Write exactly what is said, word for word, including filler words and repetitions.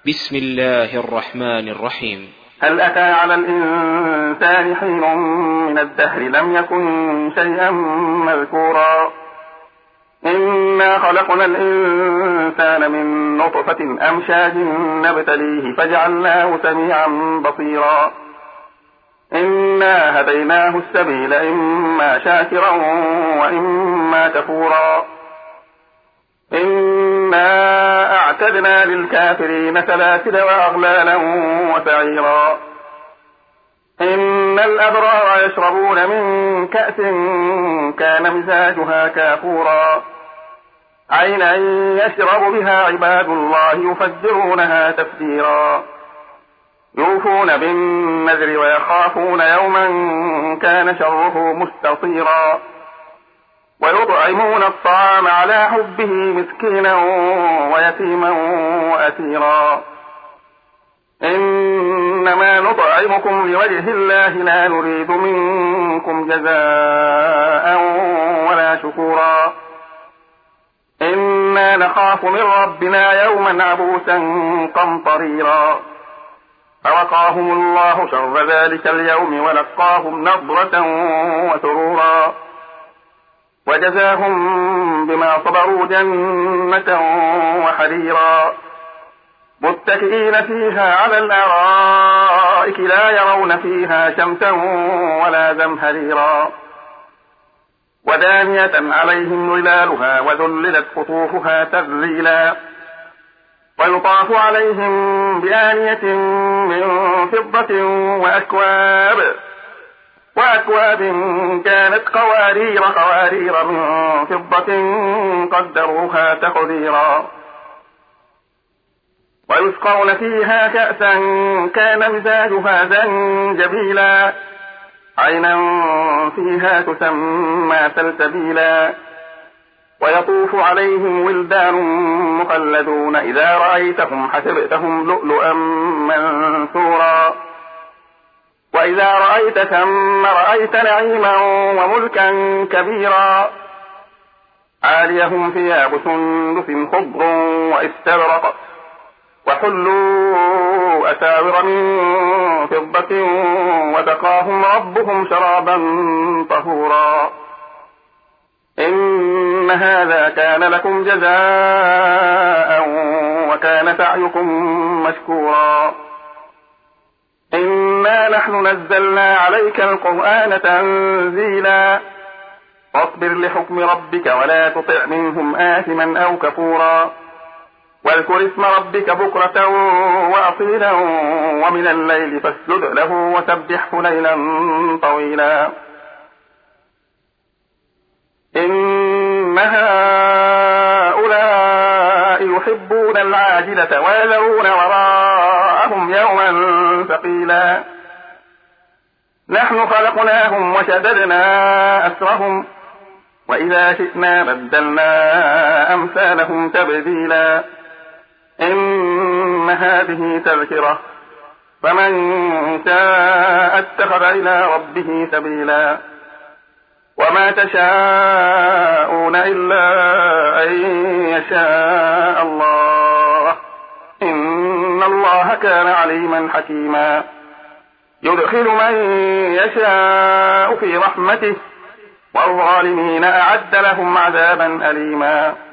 بسم الله الرحمن الرحيم. هل أتى على الإنسان حين من الدهر لم يكن شيئا مذكورا إنا خلقنا الإنسان من نطفة أمشاج نبتليه فجعلناه سميعا بصيرا إنا هديناه السبيل إما شاكرا وإما كفورا إنا أعتدنا للكافرين سلاسل وأغلالا وسعيرا إن الأبرار يشربون من كأس كان مزاجها كافورا عينا يشرب بها عباد الله يفجرونها تفجيرا يوفون بالنذر ويخافون يوما كان شره مستطيرا ويطعمون الطعام على حبه مسكينا ويتيما وأسيرا إنما نطعمكم لوجه الله لا نريد منكم جزاء ولا شكورا إنا نخاف من ربنا يوما عبوسا قمطريرا فوقاهم الله شر ذلك اليوم ولقاهم نضرة وسرورا وجزاهم بما صبروا جنة وحريرا متكئين فيها على الأرائك لا يرون فيها شمسا ولا زمهريرا ودانية عليهم ظلالها وذللت قطوفها تذليلا ويطاف عليهم بآنية من فضة وأكواب وأكواب كانت قوارير قوارير من فضة قدروها تقديرا ويسقون فيها كأسا كان مزاجها زنجبيلا عينا فيها تسمى سلسبيلا ويطوف عليهم ولدان مخلدون إذا رأيتهم حسبتهم لؤلؤا منثورا وإذا رأيت ثم رأيت نعيما وملكا كبيرا عاليهم ثياب سندس خضر واستبرق وحلوا أساور من فضة وسقاهم ربهم شرابا طهورا إن هذا كان لكم جزاء وكان سعيكم مشكورا إنا نحن نزلنا عليك القرآن تنزيلا فاصبر لحكم ربك ولا تطع منهم آثما أو كفورا واذكر اسم ربك بكرة وأصيلا ومن الليل فاسجد له وسبحه ليلا طويلا إن هؤلاء يحبون العاجلة ويذرون وراءهم يوما ثقيلا نحن خلقناهم وشددنا أسرهم وإذا شئنا بدلنا أمثالهم تبديلا إن هذه تذكرة فمن شاء اتخذ إلى ربه سبيلا وما تشاءون إلا أن يشاء الله إن الله كان عليما حكيما يدخل من يشاء في رحمته والظالمين أعد لهم عذابا أليما